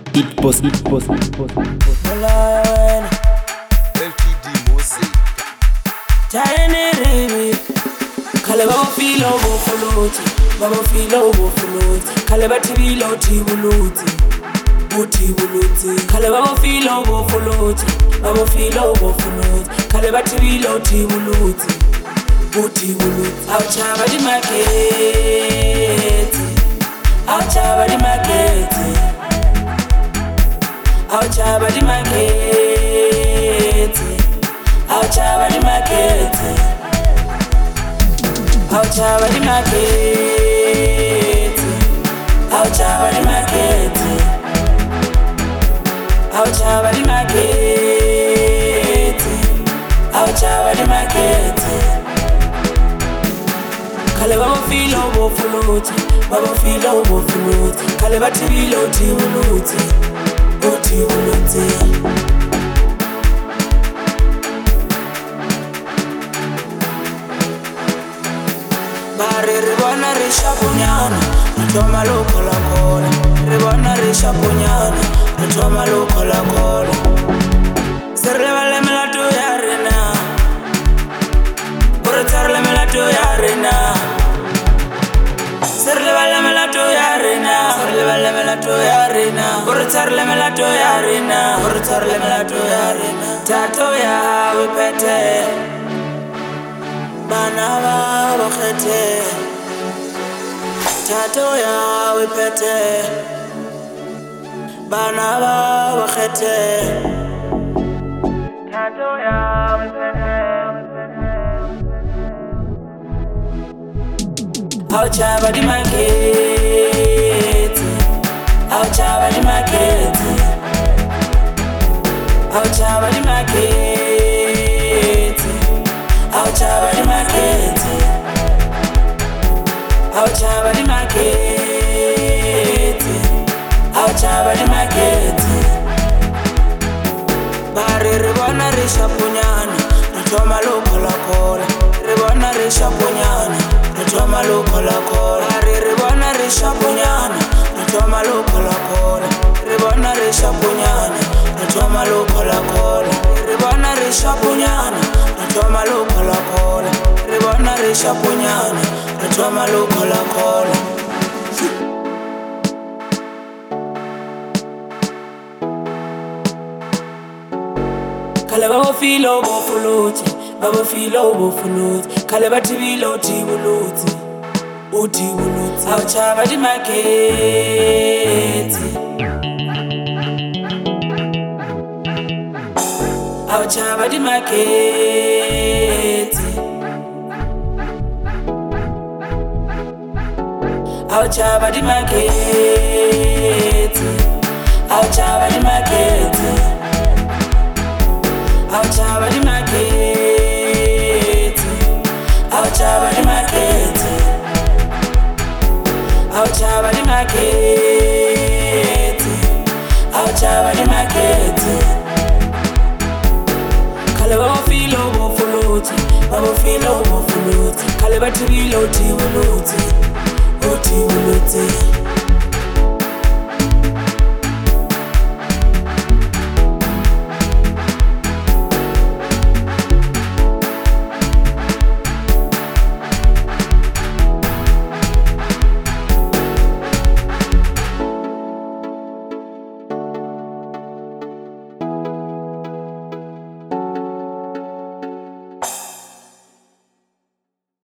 It post. LTD Mose. Tiny ribi, Kaleba filo go fuluti, Baba filo go fuluti, Kaleba tibilo tibuluti, Buti buluti, Kaleba filo go fuluti, Baba filo go fuluti, Kaleba tibilo tibuluti, Buti buluti. Ouchaba di market, ouchaba di market, ouchaba di market. Ouchaba di market, ouchaba di market, ouchaba di market, ouchaba di market, ouchaba di market. Kale baba filo bo fuluti, baba filo bo fuluti, kale batibilo tibuluti, buluti. Ribona rishapunyana, ritoma loko la kola. Ribona rishapunyana, ritoma loko la kola. Serlevale melato ya rena, Borotarle melato ya rena. Serlevale melato ya rena, Serlevale melato ya rena. Borotarle melato ya rena, Borotarle melato ya rena. Tato ya wipete, Banaba wakete. Tato ya wipete, Banaba wakete. Tato ya wipete. Ouchaba di market, ouchaba di market, ouchaba di market, ouchaba di market. Ouchaba di market, ouchaba di market. Bari ribona rishapunyana, ritoma loko la kola. Ribona rishapunyana, ritoma loko la kola. Bari ribona rishapunyana, ritoma loko la kola. Ribona rishapunyana, ritoma loko la kola. Ribona rishapunyana, ritoma loko la kola. Ribona rishapunyana, ritoma loko la kola. Kale baba filo bo fuluti, baba filo bo fuluti, kale batibilo tibuluti, buluti. Ouchaba di market, ouchaba di market, ouchaba di market, ouchaba di market, ouchaba di market, ouchaba di market, ouchaba di market, ouchaba di market. Kale baba filo bo fuluti, baba filo bo fuluti, kale batibilo tibuluti, buluti.